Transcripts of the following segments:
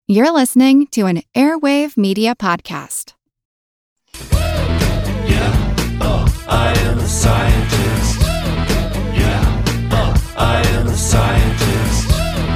You're listening to an Airwave Media Podcast. I am the scientist. I am the scientist.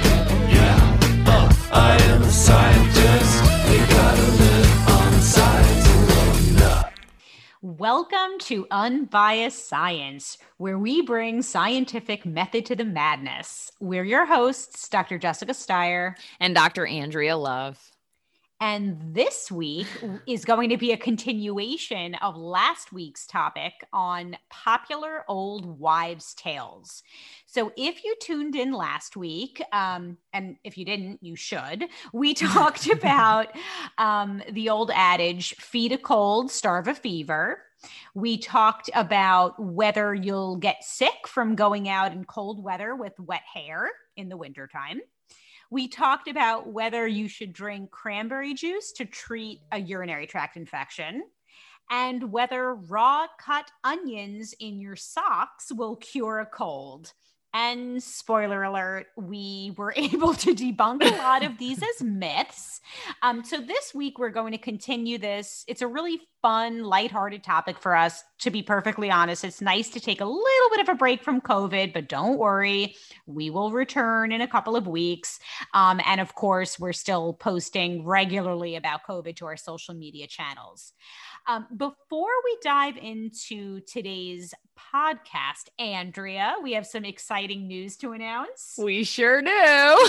I am the scientist. We gotta live on science alone. Welcome to Unbiased Science, where we bring scientific method to the madness. We're your hosts, Dr. Jessica Steyer and Dr. Andrea Love. And this week is going to be a continuation of last week's topic on popular old wives' tales. So if you tuned in last week, and if you didn't, you should, we talked about the old adage, feed a cold, starve a fever. We talked about whether you'll get sick from going out in cold weather with wet hair in the wintertime. We talked about whether you should drink cranberry juice to treat a urinary tract infection, and whether raw cut onions in your socks will cure a cold. And spoiler alert, we were able to debunk a lot of these as myths. So this week, we're going to continue this. It's a really fun, lighthearted topic for us. To be perfectly honest, it's nice to take a little bit of a break from COVID, but don't worry, we will return in a couple of weeks. And of course, we're still posting regularly about COVID to our social media channels. Before we dive into today's podcast, Andrea, we have some exciting news to announce. We sure do.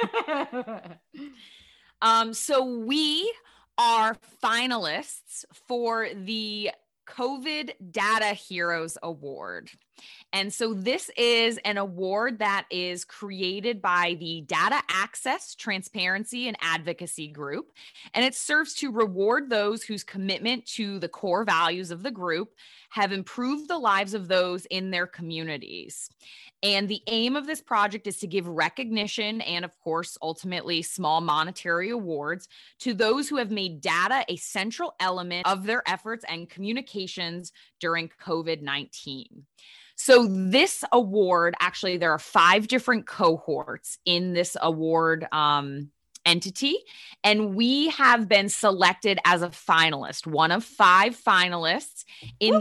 So we are finalists for the COVID Data Heroes Award. And so this is an award that is created by the Data Access, Transparency, and Advocacy Group. And it serves to reward those whose commitment to the core values of the group have improved the lives of those in their communities. And the aim of this project is to give recognition and, of course, ultimately small monetary awards to those who have made data a central element of their efforts and communications during COVID-19. So this award, actually, there are 5 different cohorts in this award entity, and we have been selected as a finalist, one of 5 finalists in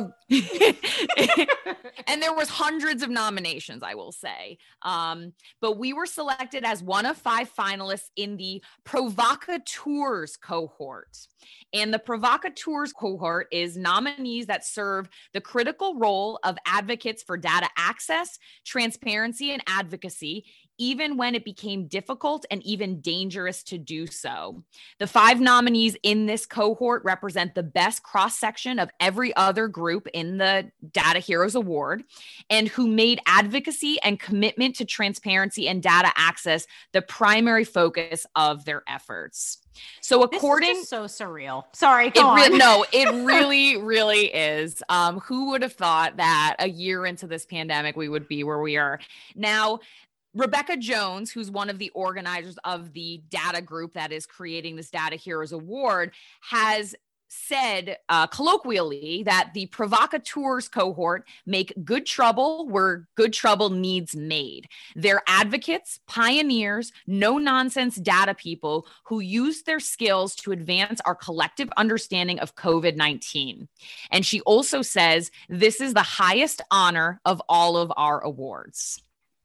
and there was hundreds of nominations, I will say. But we were selected as one of 5 finalists in the Provocateurs cohort. And the Provocateurs cohort is nominees that serve the critical role of advocates for data access, transparency, and advocacy, even when it became difficult and even dangerous to do so. The 5 nominees in this cohort represent the best cross-section of every other group in the Data Heroes Award, and who made advocacy and commitment to transparency and data access the primary focus of their efforts. So according— This is just so surreal. Sorry, go on. No, it really, really is. Who would have thought that a year into this pandemic, we would be where we are now? Rebecca Jones, who's one of the organizers of the data group that is creating this Data Heroes Award, has said colloquially that the Provocateurs cohort make good trouble where good trouble needs made. They're advocates, pioneers, no-nonsense data people who use their skills to advance our collective understanding of COVID-19. And she also says this is the highest honor of all of our awards.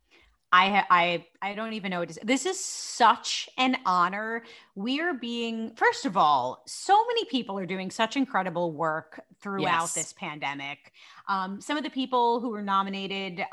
I don't even know what to say. This is such an honor. We are being, first of all, so many people are doing such incredible work throughout this pandemic. Some of the people who were nominated,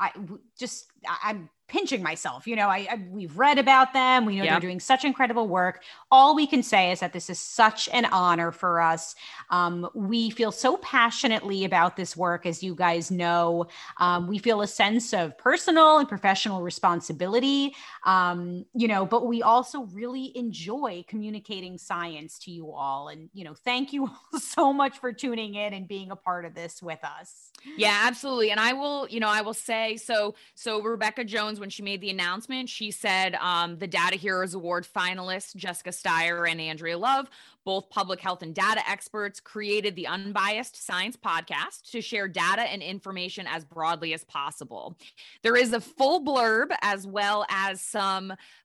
I'm pinching myself. You know, we've read about them. We know they're doing such incredible work. All we can say is that this is such an honor for us. We feel so passionately about this work, as you guys know. We feel a sense of personal and professional responsibility, but we also really enjoy communicating science to you all. And, thank you all so much for tuning in and being a part of this with us. Yeah, absolutely. And I will say, so Rebecca Jones, when she made the announcement, she said the Data Heroes Award finalists, Jessica Steyer and Andrea Love, both public health and data experts, created the Unbiased Science podcast to share data and information as broadly as possible. There is a full blurb as well as some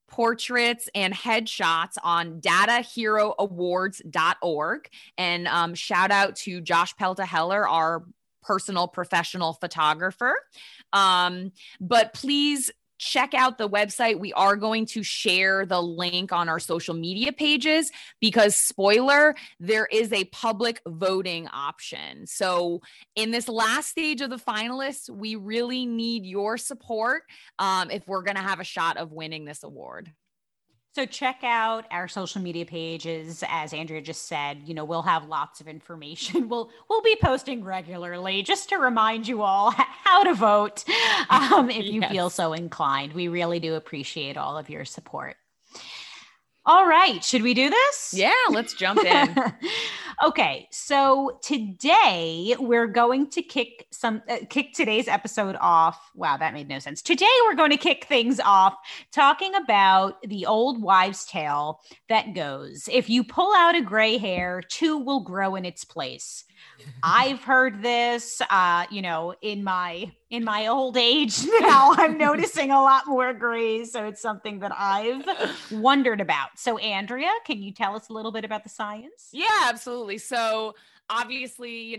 portraits and headshots on dataheroawards.org. And shout out to Josh Pelta-Heller, our personal professional photographer. But please check out the website. We are going to share the link on our social media pages because, spoiler, there is a public voting option. So in this last stage of the finalists, we really need your support if we're going to have a shot of winning this award. So check out our social media pages. As Andrea just said, we'll have lots of information. We'll be posting regularly just to remind you all how to vote if you feel so inclined. We really do appreciate all of your support. All right. Should we do this? Yeah, let's jump in. Okay. So today we're going to kick today's episode off. Wow, that made no sense. Today we're going to kick things off talking about the old wives' tale that goes, if you pull out a gray hair, two will grow in its place. I've heard this, in my old age now. I'm noticing a lot more grays, so it's something that I've wondered about. So, Andrea, can you tell us a little bit about the science? Yeah, absolutely. So, obviously,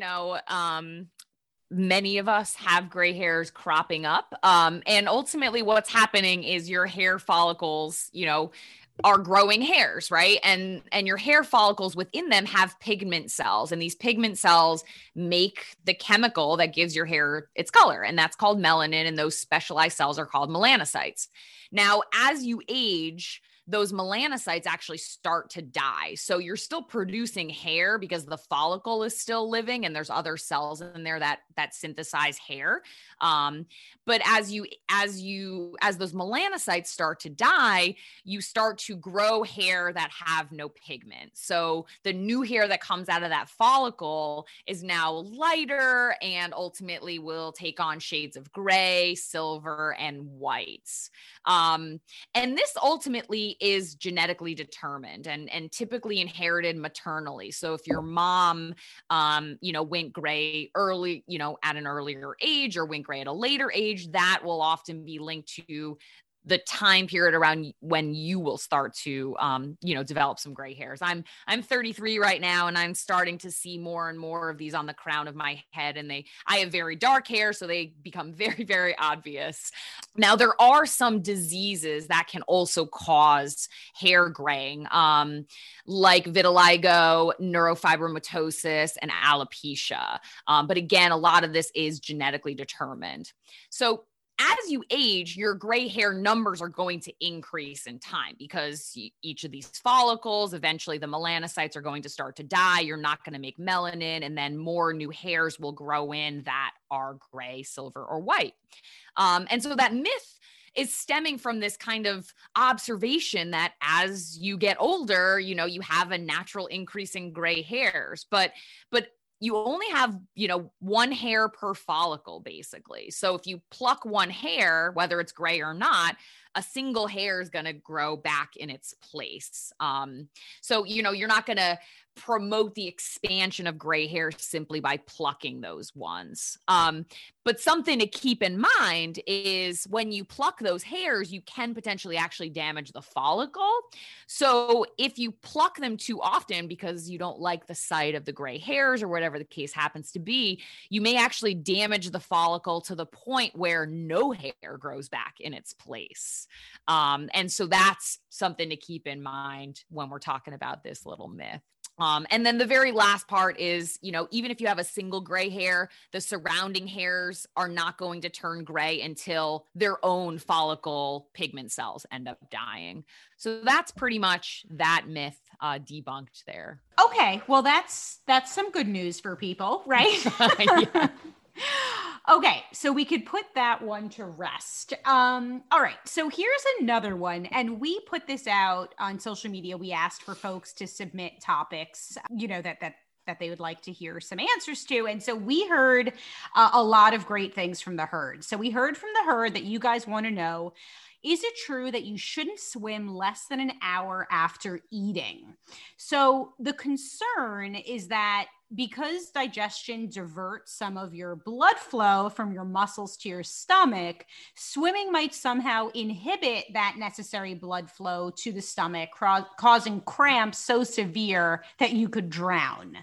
many of us have gray hairs cropping up, and ultimately, what's happening is your hair follicles, are growing hairs, right? And your hair follicles within them have pigment cells, and these pigment cells make the chemical that gives your hair its color, and that's called melanin, and those specialized cells are called melanocytes. Now, as you age, those melanocytes actually start to die. So you're still producing hair because the follicle is still living and there's other cells in there that synthesize hair. But as those melanocytes start to die, you start to grow hair that have no pigment. So the new hair that comes out of that follicle is now lighter and ultimately will take on shades of gray, silver, and whites. And this ultimately is genetically determined and typically inherited maternally. So if your mom, went gray early, at an earlier age, or went gray at a later age, that will often be linked to the time period around when you will start to, develop some gray hairs. I'm 33 right now, and I'm starting to see more and more of these on the crown of my head. And I have very dark hair, so they become very, very obvious. Now, there are some diseases that can also cause hair graying, like vitiligo, neurofibromatosis, and alopecia. But again, a lot of this is genetically determined. So as you age, your gray hair numbers are going to increase in time because each of these follicles, eventually the melanocytes are going to start to die. You're not going to make melanin, and then more new hairs will grow in that are gray, silver, or white. And so that myth is stemming from this kind of observation that as you get older, you have a natural increase in gray hairs, but you only have, one hair per follicle, basically. So if you pluck one hair, whether it's gray or not, a single hair is going to grow back in its place. So, you're not going to promote the expansion of gray hair simply by plucking those ones. But something to keep in mind is when you pluck those hairs, you can potentially actually damage the follicle. So if you pluck them too often because you don't like the sight of the gray hairs or whatever the case happens to be, you may actually damage the follicle to the point where no hair grows back in its place. And so that's something to keep in mind when we're talking about this little myth. And then the very last part is, even if you have a single gray hair, the surrounding hairs are not going to turn gray until their own follicle pigment cells end up dying. So that's pretty much that myth debunked there. Okay. Well, that's some good news for people, right? Yeah. Okay, so we could put that one to rest. All right, so here's another one. And we put this out on social media. We asked for folks to submit topics, that they would like to hear some answers to. And so we heard a lot of great things from the herd. So we heard from the herd that you guys want to know, is it true that you shouldn't swim less than an hour after eating? So the concern is that because digestion diverts some of your blood flow from your muscles to your stomach, swimming might somehow inhibit that necessary blood flow to the stomach, causing cramps so severe that you could drown.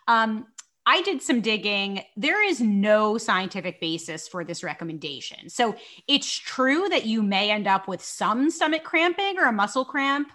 I did some digging. There is no scientific basis for this recommendation. So it's true that you may end up with some stomach cramping or a muscle cramp,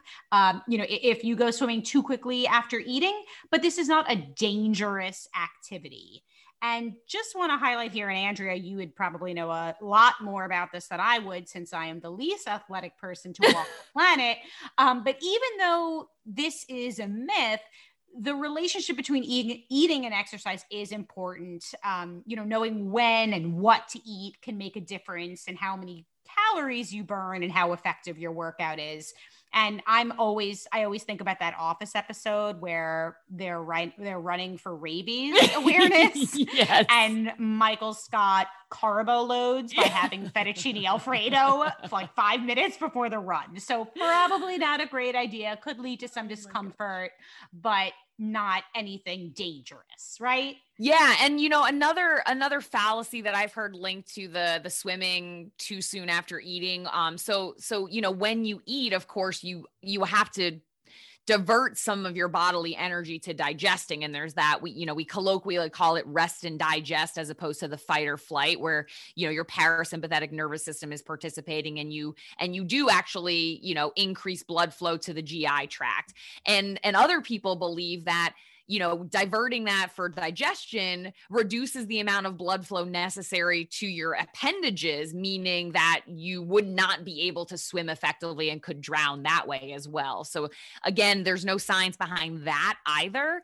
if you go swimming too quickly after eating, but this is not a dangerous activity. And just want to highlight here, and Andrea, you would probably know a lot more about this than I would, since I am the least athletic person to walk the planet. But even though this is a myth, the relationship between eating and exercise is important. Knowing when and what to eat can make a difference in how many calories you burn and how effective your workout is. And I always think about that Office episode where they're running for rabies awareness. Yes. And Michael Scott carbo loads by having fettuccine Alfredo for like 5 minutes before the run. So probably not a great idea. Could lead to some discomfort, but not anything dangerous, right? Yeah. And another fallacy that I've heard linked to the swimming too soon after eating. So when you eat, of course, you have to divert some of your bodily energy to digesting. And there's that, we colloquially call it rest and digest, as opposed to the fight or flight, where, your parasympathetic nervous system is participating and you do actually, increase blood flow to the GI tract. And other people believe that, diverting that for digestion reduces the amount of blood flow necessary to your appendages, meaning that you would not be able to swim effectively and could drown that way as well. So again, there's no science behind that either.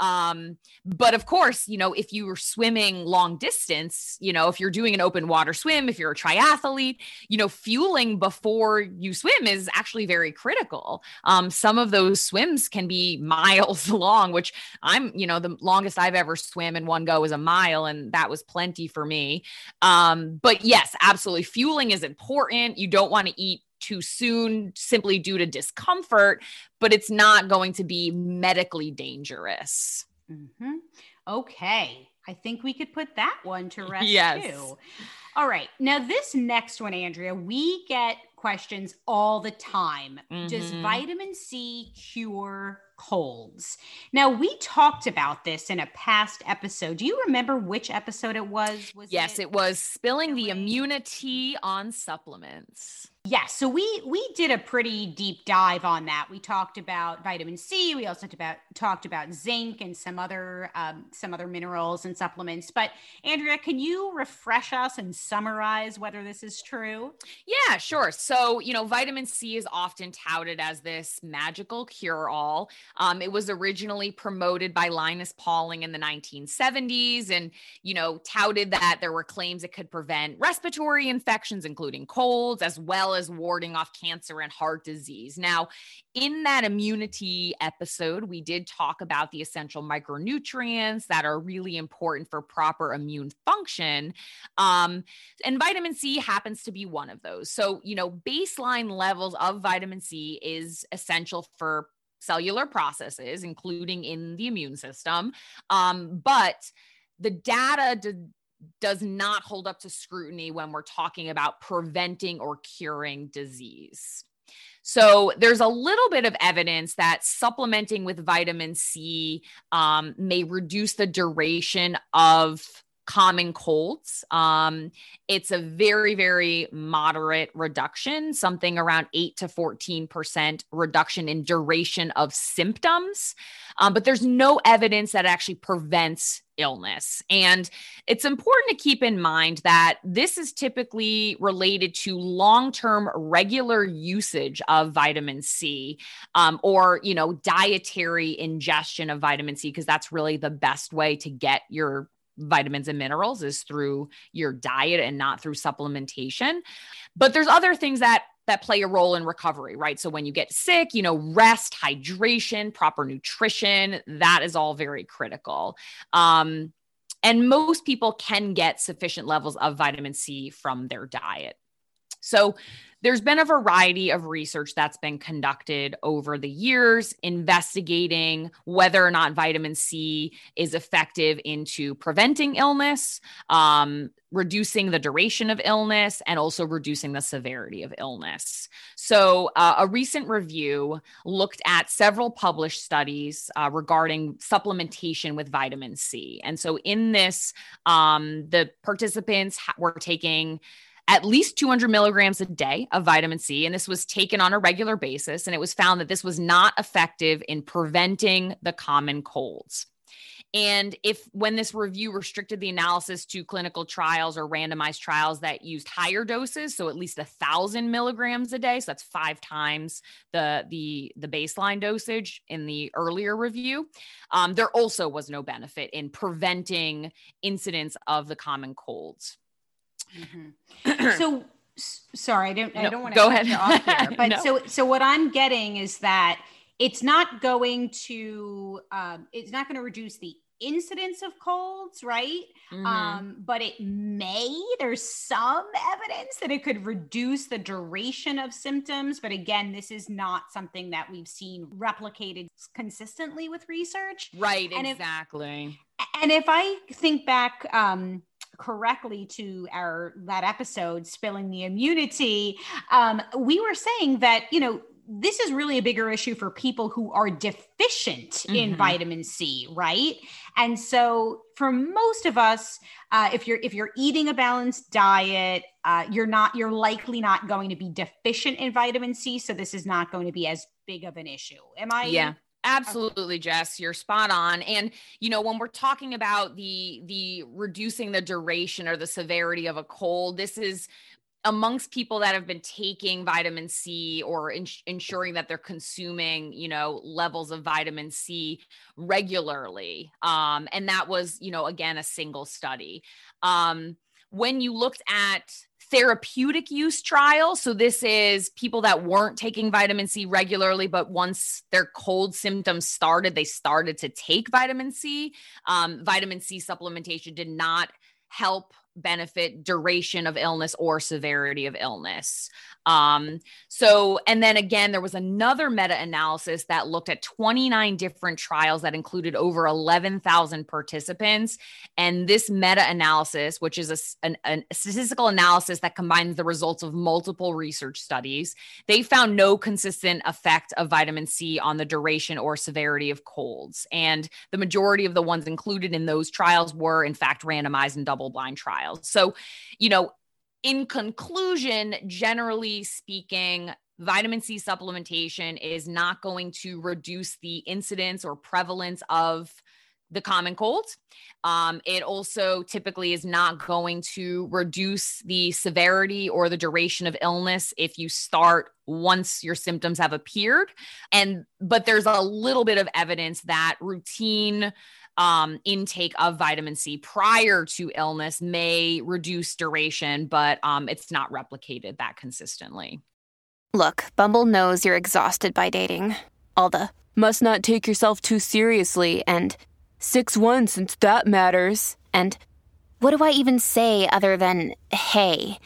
But of course, if you were swimming long distance, if you're doing an open water swim, if you're a triathlete, fueling before you swim is actually very critical. Some of those swims can be miles long, which the longest I've ever swam in one go was a mile, and that was plenty for me. But yes, absolutely. Fueling is important. You don't want to eat too soon simply due to discomfort, but it's not going to be medically dangerous. Mm-hmm. Okay. I think we could put that one to rest too. All right. Now this next one, Andrea, we get questions all the time. Mm-hmm. Does vitamin C cure colds? Now, we talked about this in a past episode. Do you remember which episode it was? Yes, it was spilling the immunity on supplements. Yeah, so we did a pretty deep dive on that. We talked about vitamin C. We also talked about zinc and some other minerals and supplements. But Andrea, can you refresh us and summarize whether this is true? Yeah, sure. So, vitamin C is often touted as this magical cure-all. It was originally promoted by Linus Pauling in the 1970s and, touted that there were claims it could prevent respiratory infections, including colds, as well as warding off cancer and heart disease. Now, in that immunity episode, we did talk about the essential micronutrients that are really important for proper immune function. And vitamin C happens to be one of those. So, baseline levels of vitamin C is essential for cellular processes, including in the immune system. But the data does not hold up to scrutiny when we're talking about preventing or curing disease. So there's a little bit of evidence that supplementing with vitamin C may reduce the duration of common colds. It's a very, very moderate reduction, something around 8 to 14% reduction in duration of symptoms. But there's no evidence that it actually prevents illness. And it's important to keep in mind that this is typically related to long-term regular usage of vitamin C, or, dietary ingestion of vitamin C, because that's really the best way to get your vitamins and minerals is through your diet and not through supplementation. But there's other things that play a role in recovery, right? So when you get sick, rest, hydration, proper nutrition, that is all very critical. And most people can get sufficient levels of vitamin C from their diet. So there's been a variety of research that's been conducted over the years investigating whether or not vitamin C is effective into preventing illness, reducing the duration of illness, and also reducing the severity of illness. So a recent review looked at several published studies regarding supplementation with vitamin C. And so in this, the participants were taking at least 200 milligrams a day of vitamin C. And this was taken on a regular basis. And it was found that this was not effective in preventing the common colds. And when this review restricted the analysis to clinical trials or randomized trials that used higher doses, so at least 1,000 milligrams a day, so that's 5 times the baseline dosage in the earlier review, there also was no benefit in preventing incidence of the common colds. Mm-hmm. So, sorry, I don't want to go cut ahead. you off here, but No. so what I'm getting is that it's not going to reduce the incidence of colds, right? Mm-hmm. But there's some evidence that it could reduce the duration of symptoms. But again, this is not something that we've seen replicated consistently with research. Right, And exactly. if I think back, correctly to that episode, Spilling the Immunity, we were saying that, this is really a bigger issue for people who are deficient in vitamin C, right? And so for most of us, if you're eating a balanced diet, you're likely not going to be deficient in vitamin C. So this is not going to be as big of an issue. Am I? Yeah. Absolutely, Jess, you're spot on. And, when we're talking about the reducing the duration or the severity of a cold, this is amongst people that have been taking vitamin C or ensuring that they're consuming, levels of vitamin C regularly. And that was, again, a single study. When you looked at therapeutic use trials, so this is people that weren't taking vitamin C regularly, but once their cold symptoms started, they started to take vitamin C. Vitamin C supplementation did not help benefit duration of illness or severity of illness. And then again, there was another meta-analysis that looked at 29 different trials that included over 11,000 participants. And this meta-analysis, which is a statistical analysis that combines the results of multiple research studies, they found no consistent effect of vitamin C on the duration or severity of colds. And the majority of the ones included in those trials were in fact randomized and double-blind trials. So, in conclusion, generally speaking, vitamin C supplementation is not going to reduce the incidence or prevalence of the common cold. It also typically is not going to reduce the severity or the duration of illness if you start once your symptoms have appeared. But there's a little bit of evidence that routine intake of vitamin C prior to illness may reduce duration, but it's not replicated that consistently. Look, Bumble knows you're exhausted by dating. All the must not take yourself too seriously and 6'1" since that matters. And what do I even say other than hey?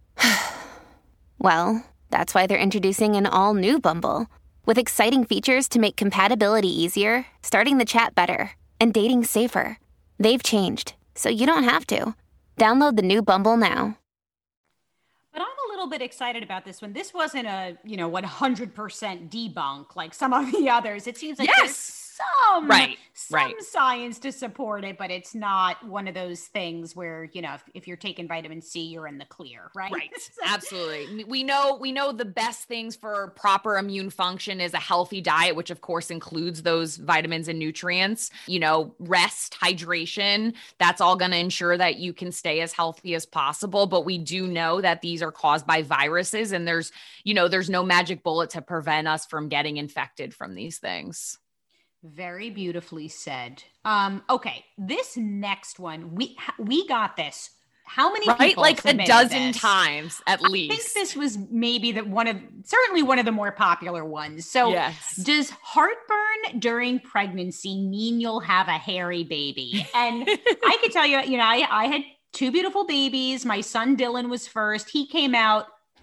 Well, that's why they're introducing an all-new Bumble with exciting features to make compatibility easier, starting the chat better, and dating safer. They've changed, so you don't have to. Download the new Bumble now. But I'm a little bit excited about this one. This wasn't a, 100% debunk like some of the others. It seems like there's some science to support it, but it's not one of those things where, if you're taking vitamin C, you're in the clear, right? Right. Absolutely. We know the best things for proper immune function is a healthy diet, which of course includes those vitamins and nutrients, rest, hydration. That's all going to ensure that you can stay as healthy as possible. But we do know that these are caused by viruses, and there's no magic bullet to prevent us from getting infected from these things. Very beautifully said. Okay, this next one, we got this. How many people like a dozen this? Times at least. I think this was maybe certainly one of the more popular ones. So yes. Does heartburn during pregnancy mean you'll have a hairy baby? And I could tell you, I had 2 beautiful babies. My son Dylan was first. He came out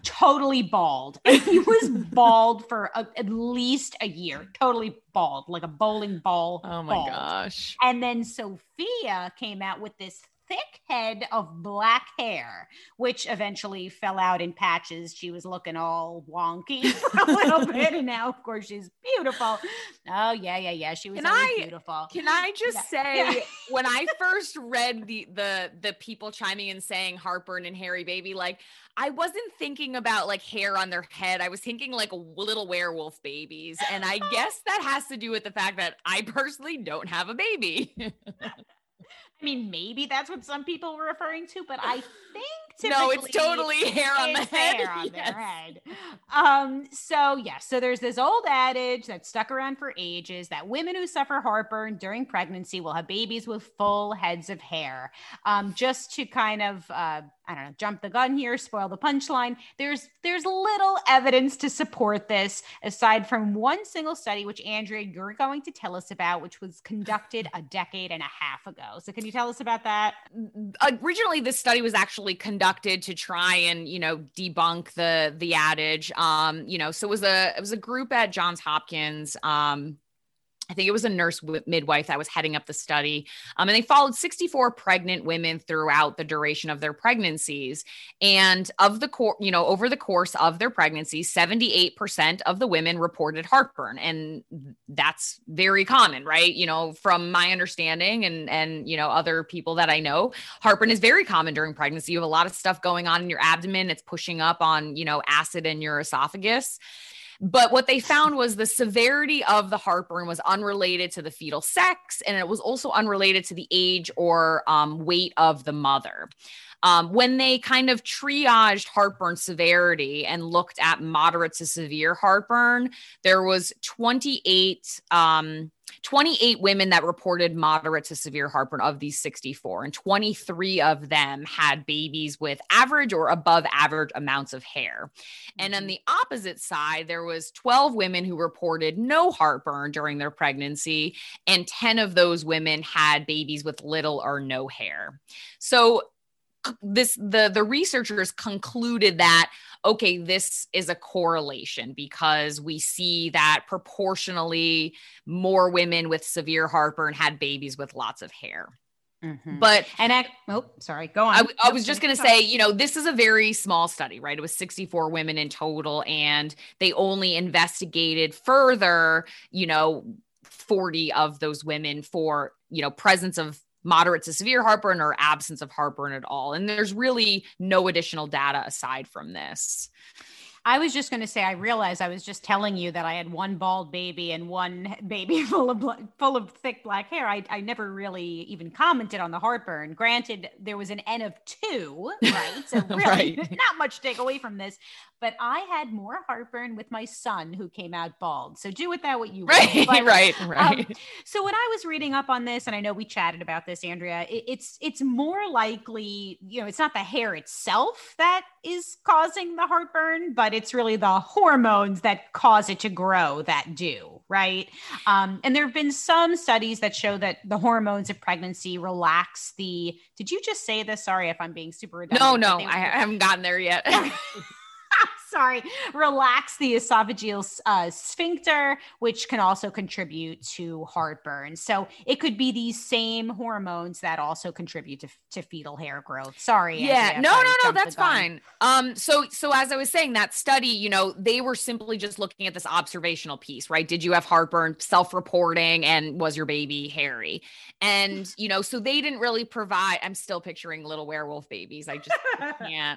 totally bald. And he was bald for at least a year, totally bald, like a bowling ball. Oh my bald. gosh. And then Sophia came out with this thick head of black hair, which eventually fell out in patches. She was looking all wonky for a little bit, and now, of course, she's beautiful. Oh yeah. She was beautiful. Can I just say, when I first read the people chiming in saying heartburn and hairy baby, like, I wasn't thinking about like hair on their head. I was thinking like little werewolf babies, and I guess that has to do with the fact that I personally don't have a baby. I mean, maybe that's what some people were referring to, but I think no, it's totally hair on the head. Hair on their head. So there's this old adage that's stuck around for ages that women who suffer heartburn during pregnancy will have babies with full heads of hair. Just to kind of jump the gun here, spoil the punchline. There's little evidence to support this, aside from one single study, which Andrea, you're going to tell us about, which was conducted a decade and a half ago. So can you tell us about that? Originally, this study was actually conducted to try and, debunk the adage. So it was a group at Johns Hopkins. I think it was a nurse midwife that was heading up the study. And they followed 64 pregnant women throughout the duration of their pregnancies. And over the course of their pregnancy, 78% of the women reported heartburn. And that's very common, right? From my understanding and other people that I know, heartburn is very common during pregnancy. You have a lot of stuff going on in your abdomen. It's pushing up on, acid in your esophagus. But what they found was the severity of the heartburn was unrelated to the fetal sex, and it was also unrelated to the age or weight of the mother. When they kind of triaged heartburn severity and looked at moderate to severe heartburn, there was 28 women that reported moderate to severe heartburn of these 64, and 23 of them had babies with average or above average amounts of hair. And on the opposite side, there was 12 women who reported no heartburn during their pregnancy, and 10 of those women had babies with little or no hair. So the researchers concluded that, okay, this is a correlation because we see that proportionally more women with severe heartburn had babies with lots of hair. Mm-hmm. But sorry, go on. I was just going to say, this is a very small study, right? It was 64 women in total, and they only investigated further, 40 of those women for, presence of moderate to severe heartburn or absence of heartburn at all. And there's really no additional data aside from this. I was just going to say, I realized I was just telling you that I had one bald baby and one baby full of thick black hair. I never really even commented on the heartburn. Granted, there was an N of 2, right? So really Right. Not much to take away from this, but I had more heartburn with my son who came out bald. So do with that what you will. Right, But, right. So when I was reading up on this, and I know we chatted about this, Andrea, it's more likely, it's not the hair itself that is causing the heartburn, but it's really the hormones that cause it to grow that do, right? And there have been some studies that show that the hormones of pregnancy relax did you just say this? Sorry if I'm being super redundant. No, I haven't gotten there yet. Sorry, relax the esophageal sphincter, which can also contribute to heartburn. So it could be these same hormones that also contribute to fetal hair growth. Sorry. Yeah, Andrea, no, that's fine. So as I was saying, that study, they were simply just looking at this observational piece, right? Did you have heartburn, self-reporting, and was your baby hairy? And, so they didn't really provide, I'm still picturing little werewolf babies. I just can't.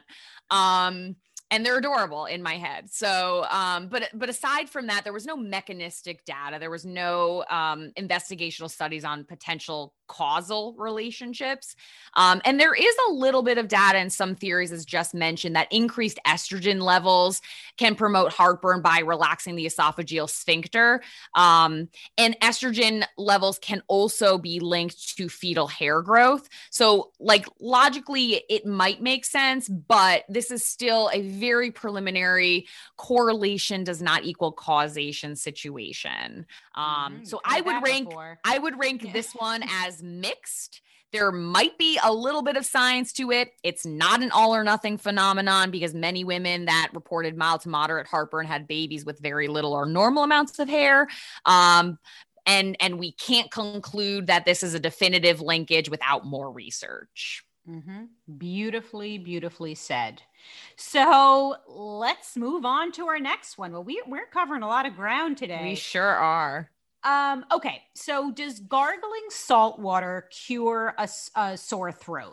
And they're adorable in my head. So, but aside from that, there was no mechanistic data. There was no investigational studies on potential causal relationships. And there is a little bit of data in some theories, as just mentioned, that increased estrogen levels can promote heartburn by relaxing the esophageal sphincter. And estrogen levels can also be linked to fetal hair growth. So logically, it might make sense, but this is still a very preliminary correlation does not equal causation situation. So I would rank this one as mixed. There might be a little bit of science to it. It's not an all or nothing phenomenon because many women that reported mild to moderate heartburn had babies with very little or normal amounts of hair. And we can't conclude that this is a definitive linkage without more research. Beautifully, beautifully said. So let's move on to our next one. Well, we're covering a lot of ground today. We sure are. Okay, so does gargling salt water cure a sore throat?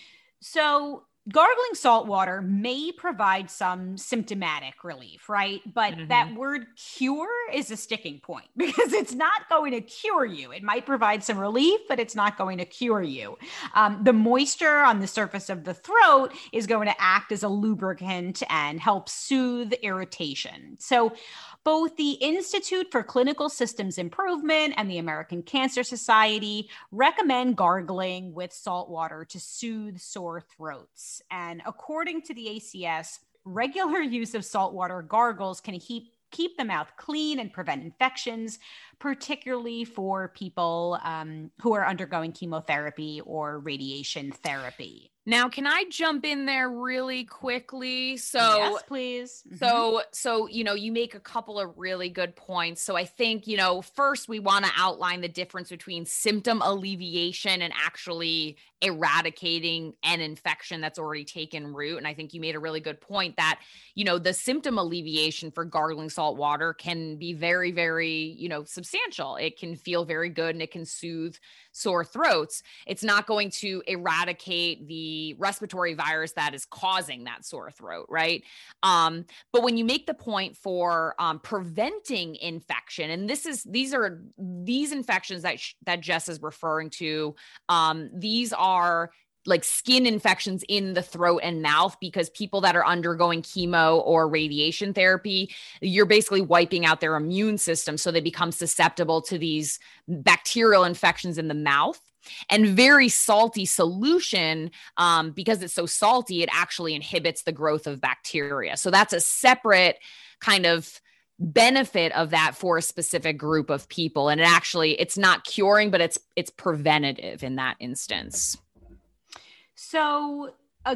So gargling salt water may provide some symptomatic relief, right? But that word cure is a sticking point because it's not going to cure you. It might provide some relief, but it's not going to cure you. The moisture on the surface of the throat is going to act as a lubricant and help soothe irritation. So both the Institute for Clinical Systems Improvement and the American Cancer Society recommend gargling with salt water to soothe sore throats. And according to the ACS, regular use of saltwater gargles can keep the mouth clean and prevent infections, particularly for people who are undergoing chemotherapy or radiation therapy. Now, can I jump in there really quickly? So, yes, please. So, you make a couple of really good points. So I think, first we want to outline the difference between symptom alleviation and actually eradicating an infection that's already taken root. And I think you made a really good point that, the symptom alleviation for gargling salt water can be very, very, substantial. It can feel very good and it can soothe sore throats. It's not going to eradicate the respiratory virus that is causing that sore throat, right? But when you make the point for preventing infection, and these infections that Jess is referring to, these are like skin infections in the throat and mouth, because people that are undergoing chemo or radiation therapy, you're basically wiping out their immune system. So they become susceptible to these bacterial infections in the mouth. And very salty solution, because it's so salty, it actually inhibits the growth of bacteria. So that's a separate kind of benefit of that for a specific group of people. And it's not curing, but it's preventative in that instance. So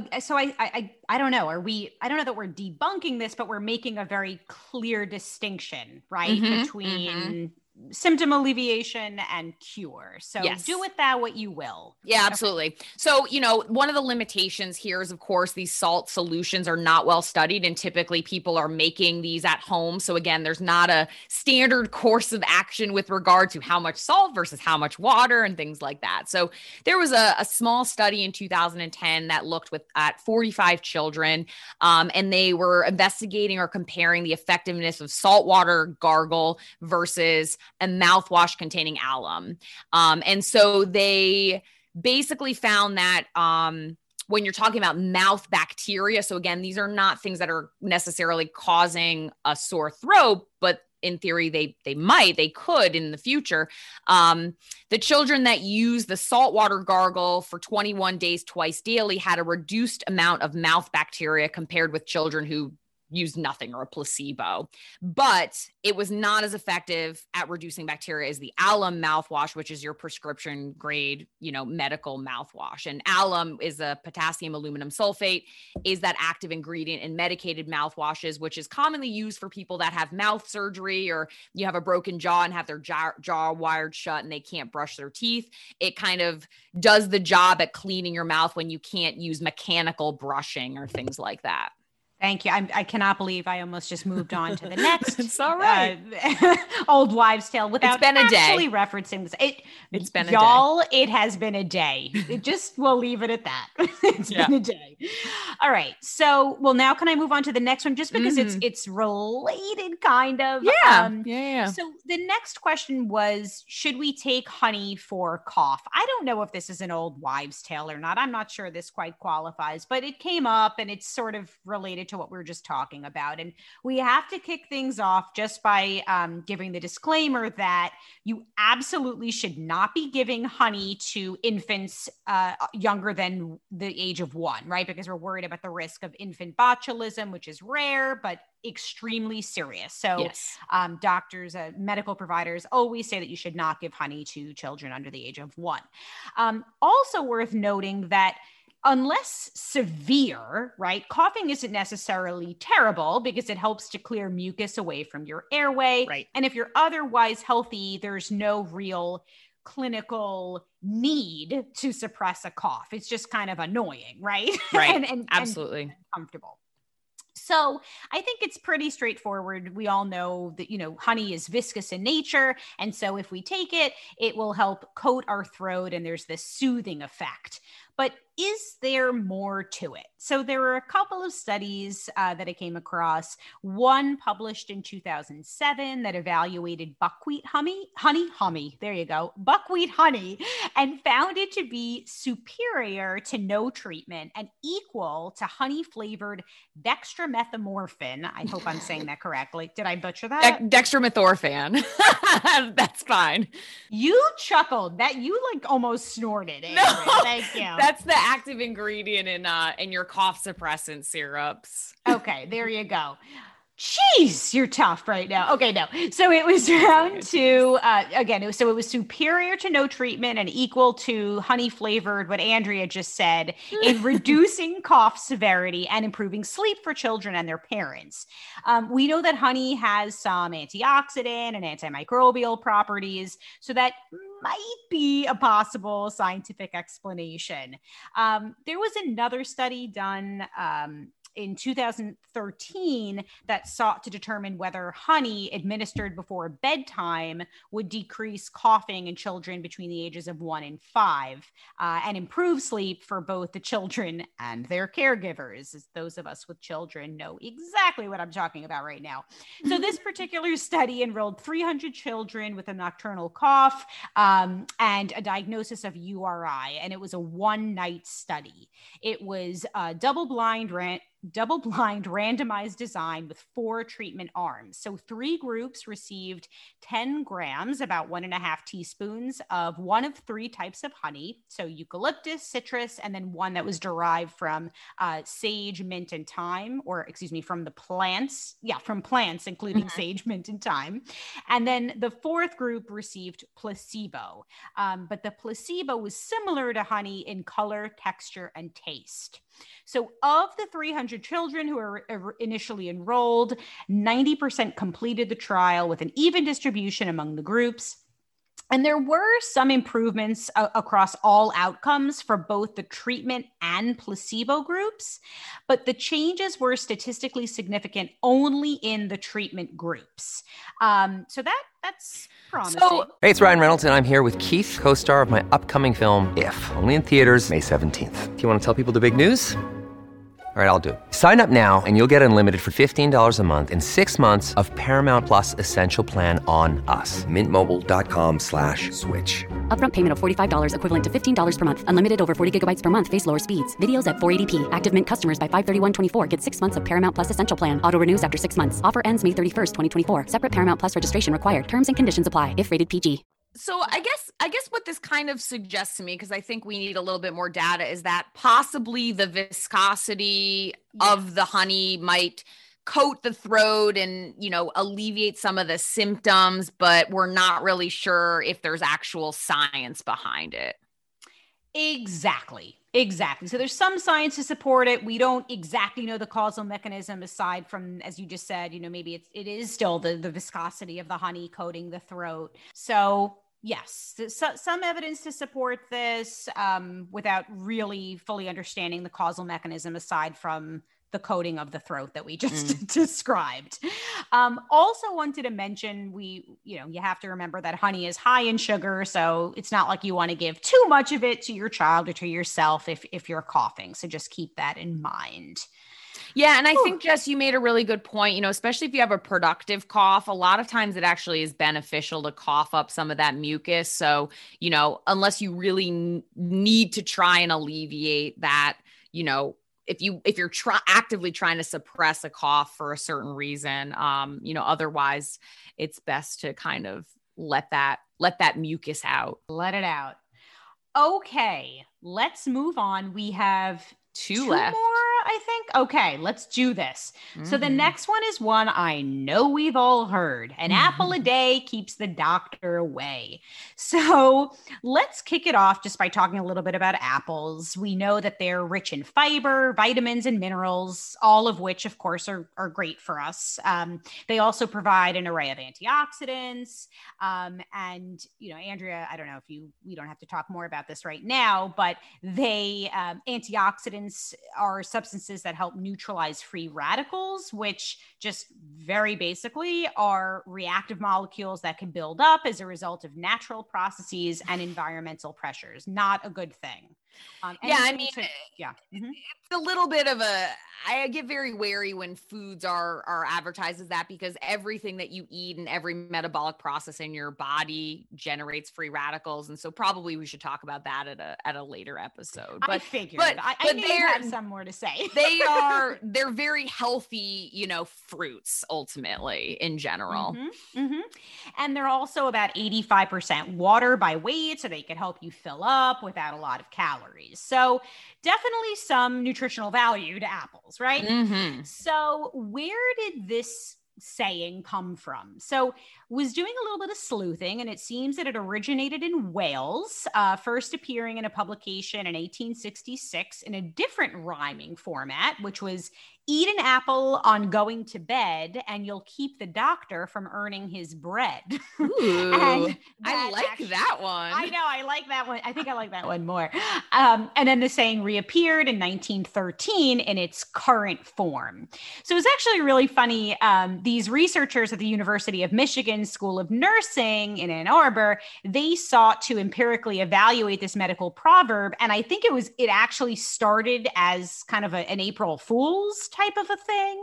I don't know. I don't know that we're debunking this, but we're making a very clear distinction, right? Between symptom alleviation and cure. So yes. Do with that what you will. Yeah, absolutely. Okay. So, one of the limitations here is, of course, these salt solutions are not well studied, and typically people are making these at home. So again, there's not a standard course of action with regard to how much salt versus how much water and things like that. So there was a small study in 2010 that looked at 45 children, and they were investigating or comparing the effectiveness of saltwater gargle versus a mouthwash containing alum. And so they basically found that when you're talking about mouth bacteria, so again, these are not things that are necessarily causing a sore throat, but in theory, they could in the future. The children that use the saltwater gargle for 21 days twice daily had a reduced amount of mouth bacteria compared with children who used nothing or a placebo, but it was not as effective at reducing bacteria as the alum mouthwash, which is your prescription grade, medical mouthwash. And alum is a potassium aluminum sulfate, is that active ingredient in medicated mouthwashes, which is commonly used for people that have mouth surgery, or you have a broken jaw and have their jaw wired shut and they can't brush their teeth. It kind of does the job at cleaning your mouth when you can't use mechanical brushing or things like that. Thank you. I cannot believe I almost just moved on to the next. It's all right. Old wives' tale without actually referencing this. It's been y'all, a day. It has been a day. We'll leave it at that. It's been a day. All right. So, now can I move on to the next one? Just because it's related, kind of. Yeah. So the next question was, should we take honey for cough? I don't know if this is an old wives' tale or not. I'm not sure this quite qualifies, but it came up and it's sort of related to what we were just talking about. And we have to kick things off just by giving the disclaimer that you absolutely should not be giving honey to infants younger than the age of 1, right? Because we're worried about the risk of infant botulism, which is rare, but extremely serious. So Yes. Doctors, medical providers always say that you should not give honey to children under the age of 1. Also worth noting that unless severe, right, coughing isn't necessarily terrible because it helps to clear mucus away from your airway. Right. And if you're otherwise healthy, there's no real clinical need to suppress a cough. It's just kind of annoying, right? Right. and Absolutely. uncomfortable. So I think it's pretty straightforward. We all know that, honey is viscous in nature. And so if we take it, it will help coat our throat and there's this soothing effect. But is there more to it? So there were a couple of studies that I came across. One published in 2007 that evaluated buckwheat honey, there you go, buckwheat honey, and found it to be superior to no treatment and equal to honey-flavored dextromethorphan. I hope I'm saying that correctly. Did I butcher that? Dextromethorphan. That's fine. You chuckled. That you almost snorted. Andrea. No, Thank you. That's the active ingredient in your cough suppressant syrups. Okay, there you go. Jeez, you're tough right now. Okay, no. So it was found to, it was superior to no treatment and equal to honey flavored, what Andrea just said, in reducing cough severity and improving sleep for children and their parents. We know that honey has some antioxidant and antimicrobial properties, so that might be a possible scientific explanation. There was another study done in 2013 that sought to determine whether honey administered before bedtime would decrease coughing in children between the ages of 1 and 5 and improve sleep for both the children and their caregivers. As those of us with children know exactly what I'm talking about right now. So this particular study enrolled 300 children with a nocturnal cough and a diagnosis of URI, and it was a one-night study. It was a double-blind randomized design with 4 treatment arms. So 3 groups received 10 grams, about 1.5 teaspoons of one of 3 types of honey. So eucalyptus, citrus, and then one that was derived from sage, mint, and thyme, from the plants. Yeah, from plants, including sage, mint, and thyme. And then the 4th group received placebo. But the placebo was similar to honey in color, texture, and taste. So of the 300 children who were initially enrolled, 90% completed the trial with an even distribution among the groups. And there were some improvements across all outcomes for both the treatment and placebo groups, but the changes were statistically significant only in the treatment groups. So that's promising. Hey, it's Ryan Reynolds, and I'm here with Keith, co-star of my upcoming film, If, only in theaters May 17th. Do you want to tell people the big news? All right, I'll do it. Sign up now and you'll get unlimited for $15 a month and 6 months of Paramount Plus Essential Plan on us. MintMobile.com/switch. Upfront payment of $45 equivalent to $15 per month. Unlimited over 40 gigabytes per month. Face lower speeds. Videos at 480p. Active Mint customers by 531.24 get 6 months of Paramount Plus Essential Plan. Auto renews after 6 months. Offer ends May 31st, 2024. Separate Paramount Plus registration required. Terms and conditions apply if rated PG. So I guess what this kind of suggests to me, because I think we need a little bit more data, is that possibly the viscosity of the honey might coat the throat and, alleviate some of the symptoms, but we're not really sure if there's actual science behind it. Exactly. So there's some science to support it. We don't exactly know the causal mechanism aside from, as you just said, maybe it is still the viscosity of the honey coating the throat. So yes, some evidence to support this without really fully understanding the causal mechanism aside from the coating of the throat that we just described. Also wanted to mention, you have to remember that honey is high in sugar, so it's not like you want to give too much of it to your child or to yourself if you're coughing. So just keep that in mind. Yeah. And I think, Jess, you made a really good point, especially if you have a productive cough, a lot of times it actually is beneficial to cough up some of that mucus. So, unless you really need to try and alleviate that, if you're actively trying to suppress a cough for a certain reason, otherwise it's best to kind of let that mucus out. Let it out. Okay, let's move on. We have two more, left. I think. Okay, let's do this. So the next one is one I know we've all heard. An apple a day keeps the doctor away. So let's kick it off just by talking a little bit about apples. We know that they're rich in fiber, vitamins, and minerals, all of which, of course, are great for us. They also provide an array of antioxidants. And, Andrea, I don't know if we don't have to talk more about this right now, but antioxidants are substances that help neutralize free radicals, which just very basically are reactive molecules that can build up as a result of natural processes and environmental pressures. Not a good thing. It's a little bit of I get very wary when foods are advertised as that, because everything that you eat and every metabolic process in your body generates free radicals. And so probably we should talk about that at a later episode. But I figured, I may have some more to say. they're very healthy, fruits ultimately in general. And they're also about 85% water by weight, so they can help you fill up without a lot of calories. So definitely some nutritional value to apples, right? So where did this saying come from? So was doing a little bit of sleuthing, and it seems that it originated in Wales, first appearing in a publication in 1866 in a different rhyming format, which was eat an apple on going to bed and you'll keep the doctor from earning his bread. Ooh, I like that one. I know, I like that one. I think I like that one more. And then the saying reappeared in 1913 in its current form. So it's actually really funny. These researchers at the University of Michigan School of Nursing in Ann Arbor, they sought to empirically evaluate this medical proverb. And I think it actually started as kind of an April Fool's type of a thing.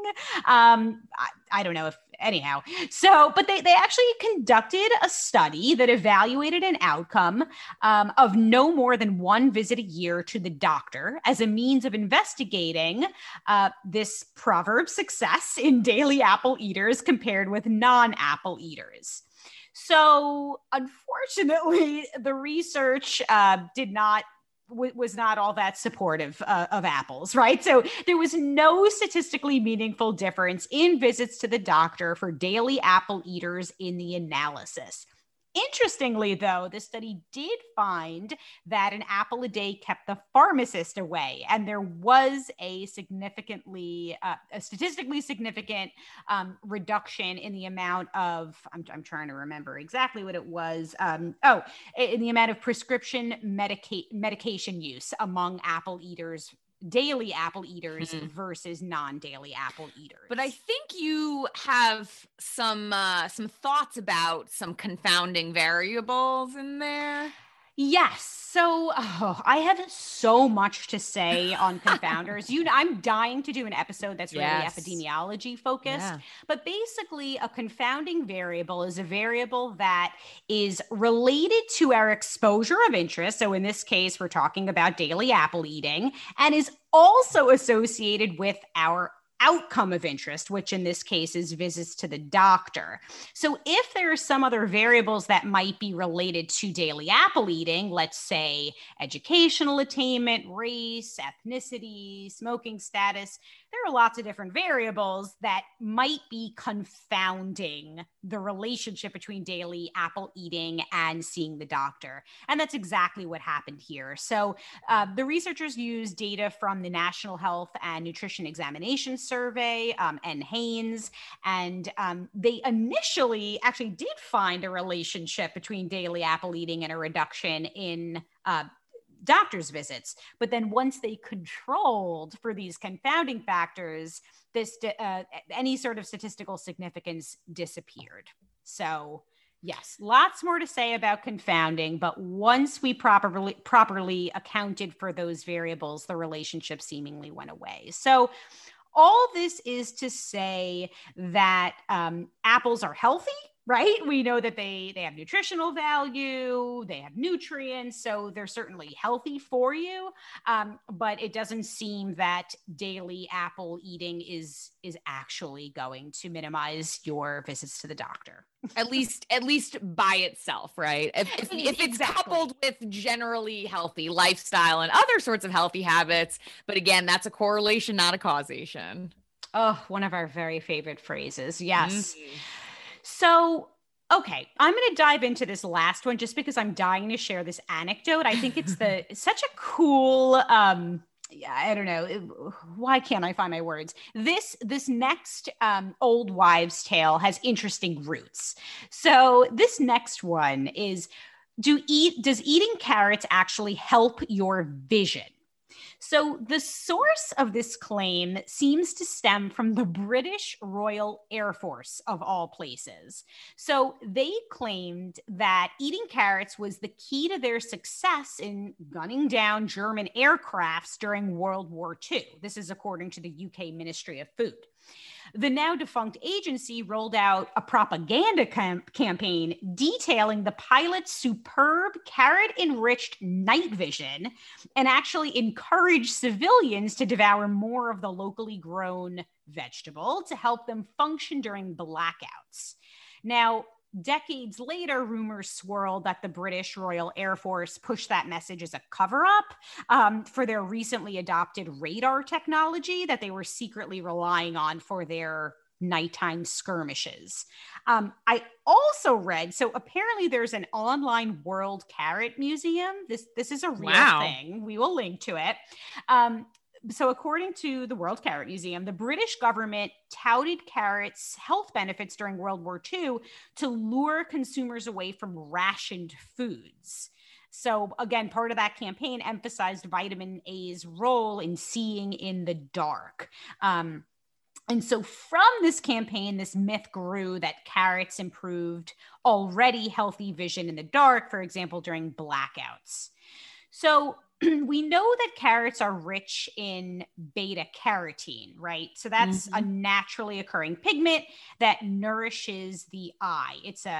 I don't know if anyhow. So, but they actually conducted a study that evaluated an outcome of no more than one visit a year to the doctor as a means of investigating this proverb success in daily apple eaters compared with non-apple eaters. So unfortunately, the research was not all that supportive of apples, right? So there was no statistically meaningful difference in visits to the doctor for daily apple eaters in the analysis. Interestingly, though, the study did find that an apple a day kept the pharmacist away, and there was a statistically significant reduction in the amount of, I'm trying to remember exactly what it was. In the amount of prescription medication use among apple eaters, daily apple eaters versus non-daily apple eaters. But I think you have some thoughts about some confounding variables in there. Yes. So I have so much to say on confounders. I'm dying to do an episode that's really epidemiology focused. Yeah. But basically, a confounding variable is a variable that is related to our exposure of interest. So in this case, we're talking about daily apple eating, and is also associated with our outcome of interest, which in this case is visits to the doctor. So if there are some other variables that might be related to daily apple eating, let's say educational attainment, race, ethnicity, smoking status, there are lots of different variables that might be confounding the relationship between daily apple eating and seeing the doctor. And that's exactly what happened here. So the researchers used data from the National Health and Nutrition Examination Survey, NHANES, and they initially actually did find a relationship between daily apple eating and a reduction in doctor's visits. But then once they controlled for these confounding factors, any sort of statistical significance disappeared. So yes, lots more to say about confounding, but once we properly accounted for those variables, the relationship seemingly went away. So all this is to say that apples are healthy, right? We know that they have nutritional value, they have nutrients, so they're certainly healthy for you. But it doesn't seem that daily apple eating is actually going to minimize your visits to the doctor. At least by itself, right? If it's Exactly. coupled with generally healthy lifestyle and other sorts of healthy habits, but again, that's a correlation, not a causation. Oh, one of our very favorite phrases. Yes. So, okay, I'm going to dive into this last one just because I'm dying to share this anecdote. I think it's such a cool, I don't know. Why can't I find my words? This next old wives' tale has interesting roots. So this next one is, does eating carrots actually help your vision? So the source of this claim seems to stem from the British Royal Air Force, of all places. So they claimed that eating carrots was the key to their success in gunning down German aircrafts during World War II. This is according to the UK Ministry of Food. The now defunct agency rolled out a propaganda campaign detailing the pilot's superb carrot-enriched night vision and actually encouraged civilians to devour more of the locally grown vegetable to help them function during blackouts. Now, decades later, rumors swirled that the British Royal Air Force pushed that message as a cover-up for their recently adopted radar technology that they were secretly relying on for their nighttime skirmishes. I also read, so apparently there's an online World Carrot Museum. This is a real thing. We will link to it. So according to the World Carrot Museum, the British government touted carrots' health benefits during World War II to lure consumers away from rationed foods. So again, part of that campaign emphasized vitamin A's role in seeing in the dark. And so from this campaign, this myth grew that carrots improved already healthy vision in the dark, for example, during blackouts. So we know that carrots are rich in beta carotene, right? So that's a naturally occurring pigment that nourishes the eye.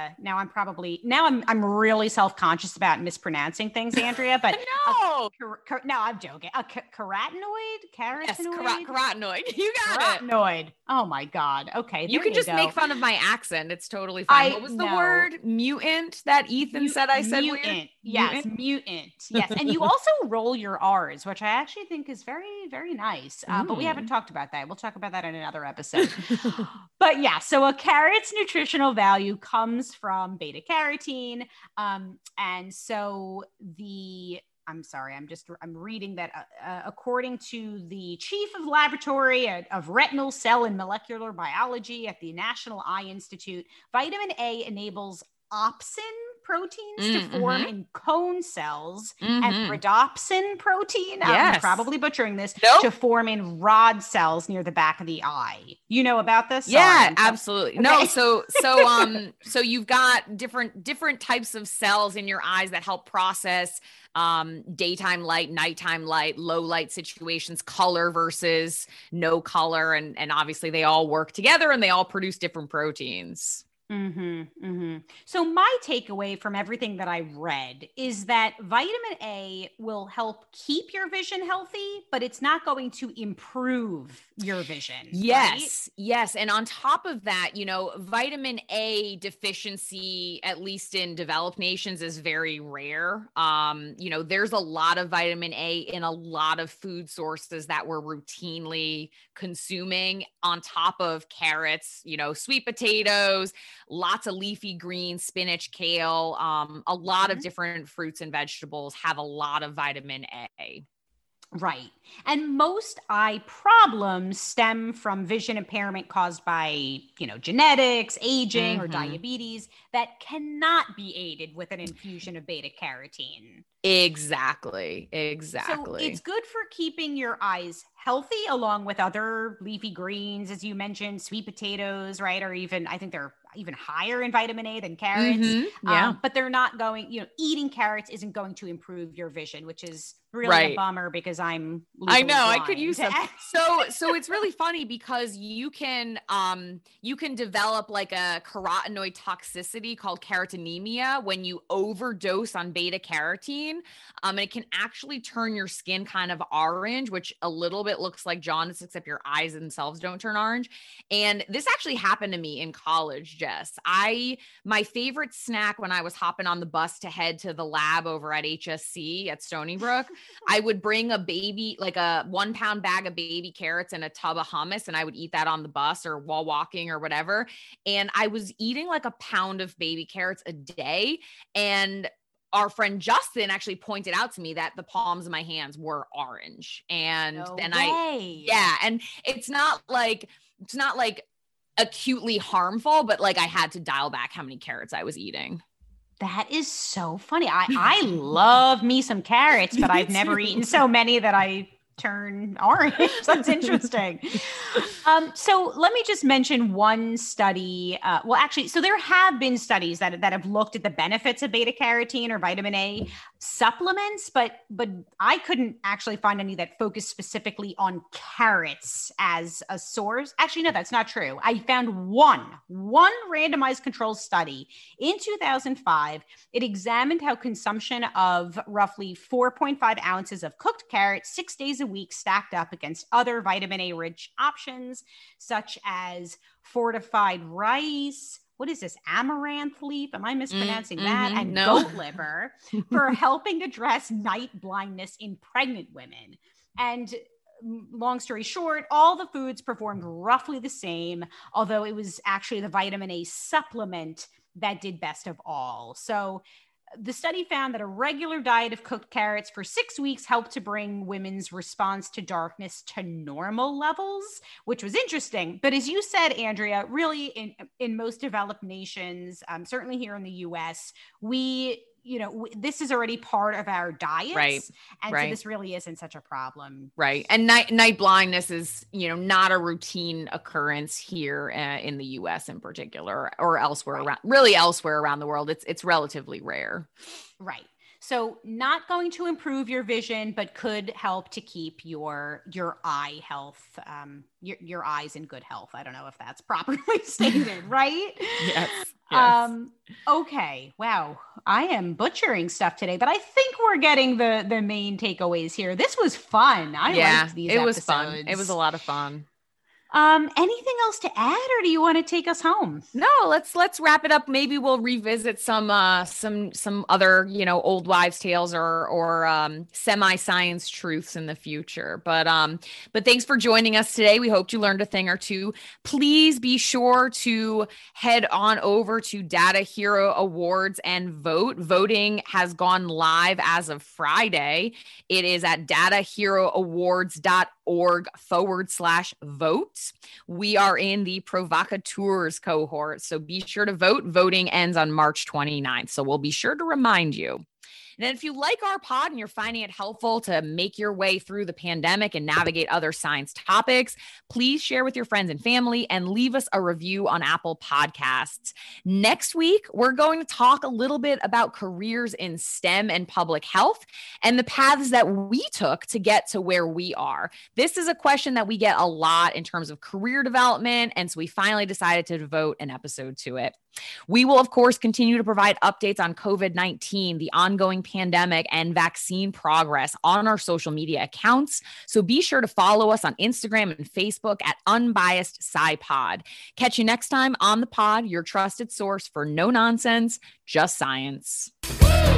I'm really self-conscious about mispronouncing things, Andrea, but No, I'm joking. A carotenoid? yes, carotenoid. You got it. Carotenoid. Oh my God. Okay. You can just go. make fun of my accent. It's totally fine. What was the know. word? Mutant that Ethan said I said mutant. weird? Yes, mutant. Yes. And you also roll your R's, which I actually think is very, very nice. But we haven't talked about that. We'll talk about that in another episode. But yeah, so a carrot's nutritional value comes from beta carotene. And so I'm reading that according to the chief of laboratory of retinal cell and molecular biology at the National Eye Institute, vitamin A enables opsin proteins to form in cone cells and rhodopsin protein, I'm probably butchering this, to form in rod cells near the back of the eye. You know about this? Yeah, absolutely. Okay. No, so you've got different types of cells in your eyes that help process daytime light, nighttime light, low light situations, color versus no color. And obviously they all work together and they all produce different proteins. So my takeaway from everything that I read is that vitamin A will help keep your vision healthy, but it's not going to improve your vision. Yes. Right? Yes. And on top of that, vitamin A deficiency, at least in developed nations, is very rare. There's a lot of vitamin A in a lot of food sources that we're routinely consuming on top of carrots, sweet potatoes, lots of leafy greens, spinach, kale, a lot of different fruits and vegetables have a lot of vitamin A. Right. And most eye problems stem from vision impairment caused by, genetics, aging, or diabetes that cannot be aided with an infusion of beta carotene. Exactly. So it's good for keeping your eyes healthy along with other leafy greens, as you mentioned, sweet potatoes, right? Or even, I think they're even higher in vitamin A than carrots. But they're not going, eating carrots isn't going to improve your vision, which is really a bummer because I'm I know blind. I could use some. So it's really funny because you can develop like a carotenoid toxicity called carotenemia when you overdose on beta carotene. And it can actually turn your skin kind of orange, which a little bit looks like jaundice, except your eyes themselves don't turn orange. And this actually happened to me in college, Jess. My favorite snack when I was hopping on the bus to head to the lab over at HSC at Stony Brook, I would bring a baby, like a 1 pound bag of baby carrots and a tub of hummus. And I would eat that on the bus or while walking or whatever. And I was eating like a pound of baby carrots a day. And our friend Justin actually pointed out to me that the palms of my hands were orange. And then and it's not like acutely harmful, but like I had to dial back how many carrots I was eating. That is so funny. I love me some carrots, but I've never eaten so many that I turn orange. That's interesting. So let me just mention one study. So there have been studies that have looked at the benefits of beta carotene or vitamin A supplements, but I couldn't actually find any that focus specifically on carrots as a source. Actually, no, that's not true. I found one randomized controlled study in 2005. It examined how consumption of roughly 4.5 ounces of cooked carrots 6 days a week stacked up against other vitamin A rich options, such as fortified rice. What is this? Amaranth leaf? Am I mispronouncing that? And goat liver for helping address night blindness in pregnant women. And long story short, all the foods performed roughly the same, although it was actually the vitamin A supplement that did best of all. So the study found that a regular diet of cooked carrots for 6 weeks helped to bring women's response to darkness to normal levels, which was interesting. But as you said, Andrea, really in most developed nations, certainly here in the US, this is already part of our diets. Right. And so this really isn't such a problem. Right. And night blindness is, not a routine occurrence here in the US in particular, or elsewhere around the world. It's relatively rare. Right. So not going to improve your vision, but could help to keep your eye health, your eyes in good health. I don't know if that's properly stated, right? Yes. Okay. Wow. I am butchering stuff today, but I think we're getting the main takeaways here. This was fun. I liked these episodes. It was fun. It was a lot of fun. Anything else to add, or do you want to take us home? No, let's wrap it up. Maybe we'll revisit some other, old wives' tales or semi-science truths in the future. But thanks for joining us today. We hope you learned a thing or two. Please be sure to head on over to Data Hero Awards and vote. Voting has gone live as of Friday. It is at dataheroawards.org/vote. We are in the provocateurs cohort, so be sure to vote. Voting ends on March 29th, so we'll be sure to remind you. And if you like our pod and you're finding it helpful to make your way through the pandemic and navigate other science topics, please share with your friends and family and leave us a review on Apple Podcasts. Next week, we're going to talk a little bit about careers in STEM and public health and the paths that we took to get to where we are. This is a question that we get a lot in terms of career development, and so we finally decided to devote an episode to it. We will, of course, continue to provide updates on COVID-19, the ongoing pandemic, and vaccine progress on our social media accounts. So be sure to follow us on Instagram and Facebook at Unbiased SciPod. Catch you next time on the pod, your trusted source for no nonsense, just science.